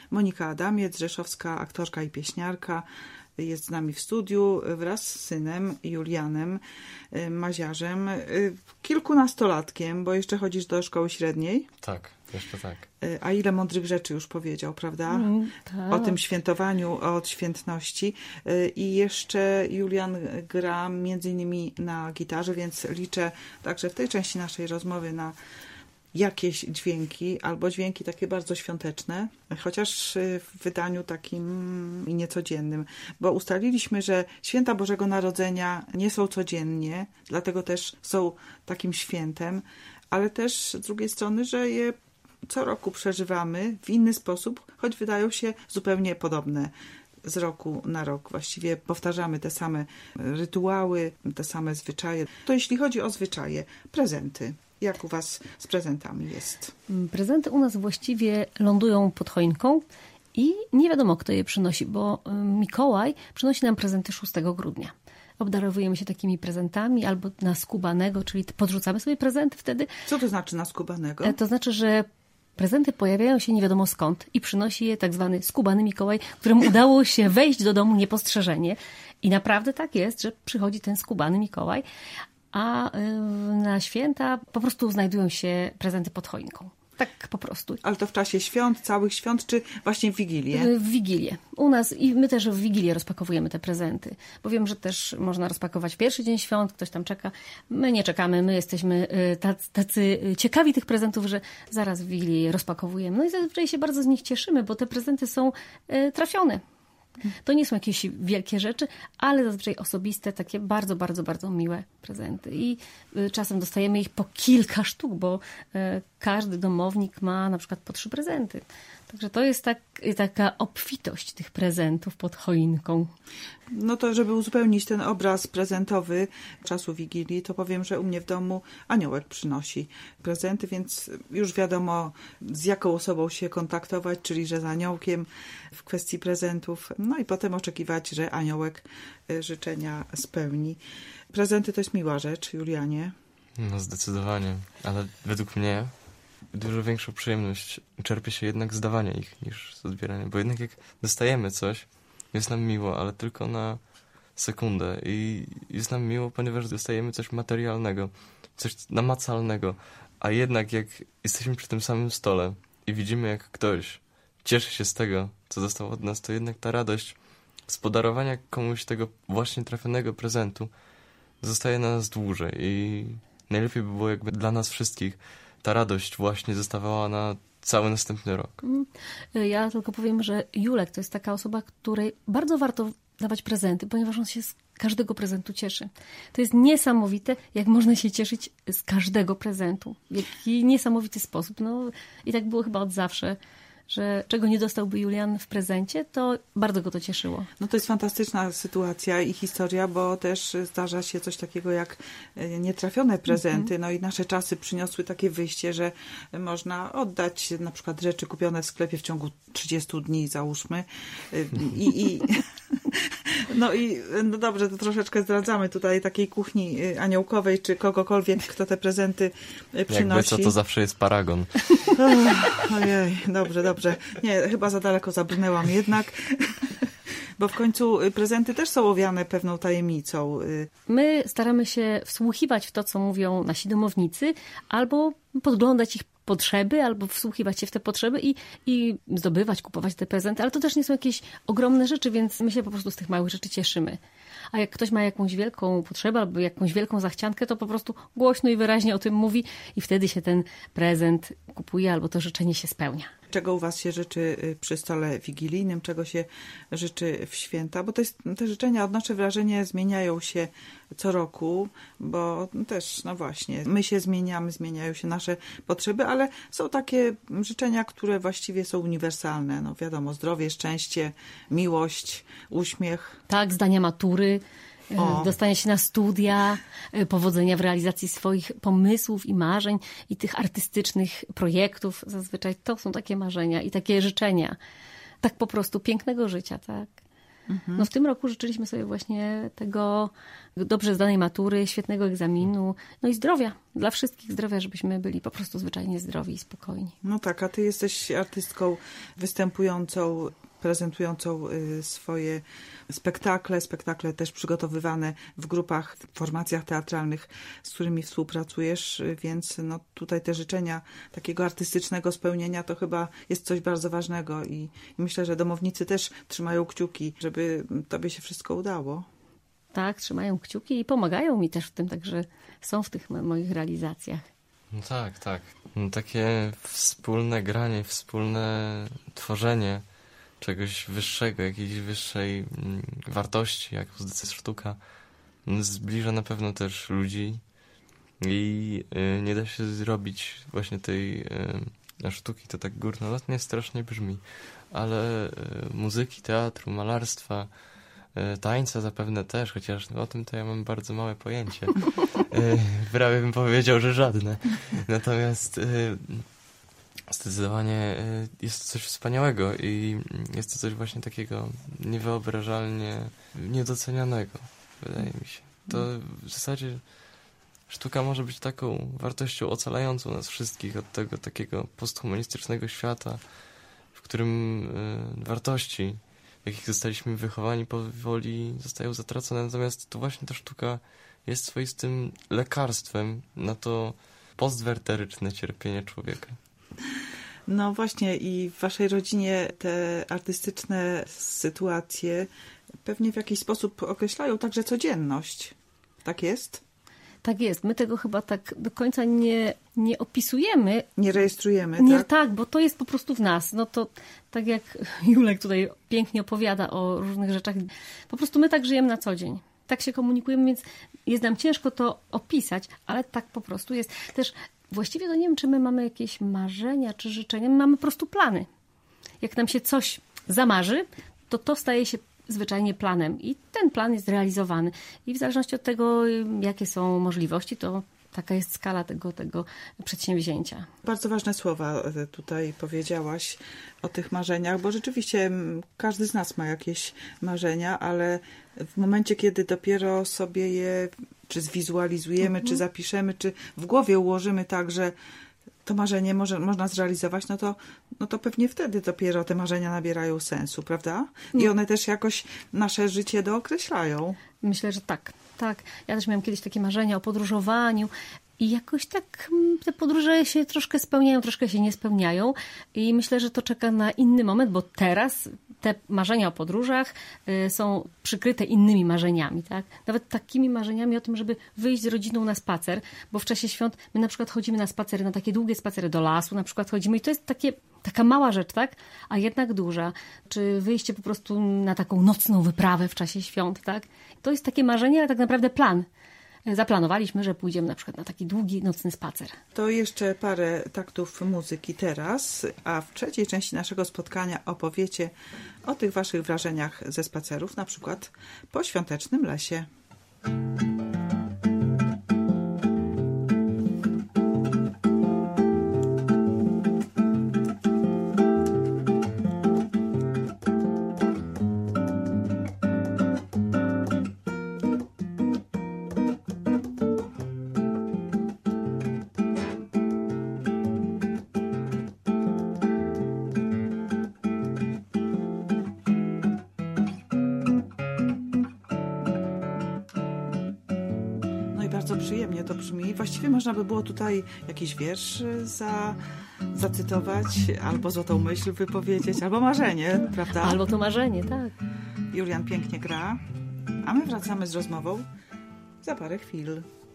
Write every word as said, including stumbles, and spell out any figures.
Monika Adamiec, rzeszowska aktorka i pieśniarka, jest z nami w studiu wraz z synem Julianem Maziarzem, kilkunastolatkiem, bo jeszcze chodzisz do szkoły średniej. Tak, jeszcze tak. A ile mądrych rzeczy już powiedział, prawda? Mm, tak. O tym świętowaniu, o odświętności. I jeszcze Julian gra między innymi na gitarze, więc liczę także w tej części naszej rozmowy na jakieś dźwięki, albo dźwięki takie bardzo świąteczne, chociaż w wydaniu takim niecodziennym, bo ustaliliśmy, że święta Bożego Narodzenia nie są codziennie, dlatego też są takim świętem, ale też z drugiej strony, że je co roku przeżywamy w inny sposób, choć wydają się zupełnie podobne. Z roku na rok właściwie powtarzamy te same rytuały, te same zwyczaje. To jeśli chodzi o zwyczaje, prezenty. Jak u was z prezentami jest? Prezenty u nas właściwie lądują pod choinką i nie wiadomo, kto je przynosi, bo Mikołaj przynosi nam prezenty szóstego grudnia. Obdarowujemy się takimi prezentami albo na skubanego, czyli podrzucamy sobie prezenty wtedy. Co to znaczy na skubanego? To znaczy, że prezenty pojawiają się nie wiadomo skąd i przynosi je tak zwany skubany Mikołaj, któremu udało się wejść do domu niepostrzeżenie. I naprawdę tak jest, że przychodzi ten skubany Mikołaj, a na święta po prostu znajdują się prezenty pod choinką. Tak po prostu. Ale to w czasie świąt, całych świąt, czy właśnie w Wigilię? W Wigilię. U nas i my też w Wigilię rozpakowujemy te prezenty. Bo wiem, że też można rozpakować w pierwszy dzień świąt, ktoś tam czeka. My nie czekamy, my jesteśmy tacy, tacy ciekawi tych prezentów, że zaraz w Wigilię je rozpakowujemy. No i zazwyczaj się bardzo z nich cieszymy, bo te prezenty są trafione. To nie są jakieś wielkie rzeczy, ale zazwyczaj osobiste, takie bardzo, bardzo, bardzo miłe prezenty. I czasem dostajemy ich po kilka sztuk, bo każdy domownik ma na przykład po trzy prezenty. Także to jest tak, taka obfitość tych prezentów pod choinką. No to, żeby uzupełnić ten obraz prezentowy czasu Wigilii, to powiem, że u mnie w domu aniołek przynosi prezenty, więc już wiadomo, z jaką osobą się kontaktować, czyli że z aniołkiem w kwestii prezentów. No i potem oczekiwać, że aniołek życzenia spełni. Prezenty to jest miła rzecz, Julianie. No zdecydowanie, ale według mnie dużo większą przyjemność czerpie się jednak z dawania ich niż z odbierania, bo jednak jak dostajemy coś, jest nam miło, ale tylko na sekundę i jest nam miło, ponieważ dostajemy coś materialnego, coś namacalnego, a jednak jak jesteśmy przy tym samym stole i widzimy, jak ktoś cieszy się z tego, co dostał od nas, to jednak ta radość z podarowania komuś tego właśnie trafionego prezentu zostaje na nas dłużej i najlepiej by było jakby dla nas wszystkich ta radość właśnie zostawała na cały następny rok. Ja tylko powiem, że Julek to jest taka osoba, której bardzo warto dawać prezenty, ponieważ on się z każdego prezentu cieszy. To jest niesamowite, jak można się cieszyć z każdego prezentu. W jaki niesamowity sposób. No i tak było chyba od zawsze, że czego nie dostałby Julian w prezencie, to bardzo go to cieszyło. No to jest fantastyczna sytuacja i historia, bo też zdarza się coś takiego jak nietrafione prezenty. Mm-hmm. No i nasze czasy przyniosły takie wyjście, że można oddać na przykład rzeczy kupione w sklepie w ciągu trzydziestu dni, załóżmy. I, i no i no dobrze, to troszeczkę zdradzamy tutaj takiej kuchni aniołkowej, czy kogokolwiek, kto te prezenty przynosi. Jakby co, to zawsze jest paragon. Ojej, dobrze, dobrze. Nie, chyba za daleko zabrnęłam jednak, bo w końcu prezenty też są owiane pewną tajemnicą. My staramy się wsłuchiwać w to, co mówią nasi domownicy, albo podglądać ich potrzeby, albo wsłuchiwać się w te potrzeby i, i zdobywać, kupować te prezenty, ale to też nie są jakieś ogromne rzeczy, więc my się po prostu z tych małych rzeczy cieszymy. A jak ktoś ma jakąś wielką potrzebę albo jakąś wielką zachciankę, to po prostu głośno i wyraźnie o tym mówi i wtedy się ten prezent kupuje albo to życzenie się spełnia. Czego u was się życzy przy stole wigilijnym, czego się życzy w święta? Bo to jest, te życzenia, odnoszę wrażenie, zmieniają się co roku, bo też, no właśnie, my się zmieniamy, zmieniają się nasze potrzeby, ale są takie życzenia, które właściwie są uniwersalne. No wiadomo, zdrowie, szczęście, miłość, uśmiech. Tak, zdania matury. O. Dostanie się na studia, powodzenia w realizacji swoich pomysłów i marzeń i tych artystycznych projektów. Zazwyczaj to są takie marzenia i takie życzenia. Tak po prostu pięknego życia, tak. No w tym roku życzyliśmy sobie właśnie tego dobrze zdanej matury, świetnego egzaminu, no i zdrowia. Dla wszystkich zdrowia, żebyśmy byli po prostu zwyczajnie zdrowi i spokojni. No tak, a ty jesteś artystką występującą, prezentującą y, swoje spektakle, spektakle też przygotowywane w grupach, w formacjach teatralnych, z którymi współpracujesz, y, więc no tutaj te życzenia takiego artystycznego spełnienia to chyba jest coś bardzo ważnego i, i myślę, że domownicy też trzymają kciuki, żeby tobie się wszystko udało. Tak, trzymają kciuki i pomagają mi też w tym, także są w tych moich realizacjach. No tak, tak. No takie wspólne granie, wspólne tworzenie czegoś wyższego, jakiejś wyższej mm, wartości, jak muzyka sztuka, zbliża na pewno też ludzi i y, nie da się zrobić właśnie tej y, sztuki, to tak górnolotnie strasznie brzmi, ale y, muzyki, teatru, malarstwa, y, tańca zapewne też, chociaż no, o tym to ja mam bardzo małe pojęcie. Y, prawie bym powiedział, że żadne. Natomiast y, zdecydowanie jest to coś wspaniałego i jest to coś właśnie takiego niewyobrażalnie niedocenianego, wydaje mi się. To w zasadzie sztuka może być taką wartością ocalającą nas wszystkich od tego takiego posthumanistycznego świata, w którym y, wartości, w jakich zostaliśmy wychowani, powoli zostają zatracone. Natomiast to właśnie ta sztuka jest swoistym lekarstwem na to postwerteryczne cierpienie człowieka. No właśnie i w waszej rodzinie te artystyczne sytuacje pewnie w jakiś sposób określają także codzienność. Tak jest? Tak jest. My tego chyba tak do końca nie, nie opisujemy. Nie rejestrujemy, nie, tak? Tak, bo to jest po prostu w nas. No to tak jak Julek tutaj pięknie opowiada o różnych rzeczach. Po prostu my tak żyjemy na co dzień. Tak się komunikujemy, więc jest nam ciężko to opisać, ale tak po prostu jest. Też właściwie to nie wiem, czy my mamy jakieś marzenia, czy życzenia. My mamy po prostu plany. Jak nam się coś zamarzy, to to staje się zwyczajnie planem i ten plan jest realizowany. I w zależności od tego, jakie są możliwości, to taka jest skala tego, tego przedsięwzięcia. Bardzo ważne słowa tutaj powiedziałaś o tych marzeniach, bo rzeczywiście każdy z nas ma jakieś marzenia, ale w momencie, kiedy dopiero sobie je czy zwizualizujemy, mhm. czy zapiszemy, czy w głowie ułożymy tak, że to marzenie może, można zrealizować, no to, no to pewnie wtedy dopiero te marzenia nabierają sensu, prawda? I no. one też jakoś nasze życie dookreślają. Myślę, że tak. Tak. Ja też miałam kiedyś takie marzenia o podróżowaniu i jakoś tak te podróże się troszkę spełniają, troszkę się nie spełniają i myślę, że to czeka na inny moment, bo teraz te marzenia o podróżach y, są przykryte innymi marzeniami, tak? Nawet takimi marzeniami o tym, żeby wyjść z rodziną na spacer, bo w czasie świąt my na przykład chodzimy na spacery, na takie długie spacery do lasu, na przykład chodzimy i to jest takie, taka mała rzecz, tak? A jednak duża. Czy wyjście po prostu na taką nocną wyprawę w czasie świąt, tak? To jest takie marzenie, ale tak naprawdę plan. Zaplanowaliśmy, że pójdziemy na przykład na taki długi, nocny spacer. To jeszcze parę taktów muzyki teraz, a w trzeciej części naszego spotkania opowiecie o tych waszych wrażeniach ze spacerów, na przykład po świątecznym lesie. Bardzo przyjemnie to brzmi. Właściwie można by było tutaj jakiś wiersz za, zacytować, albo złotą myśl wypowiedzieć, albo marzenie, prawda? Albo to marzenie, tak. Julian pięknie gra, a my wracamy z rozmową za parę chwil.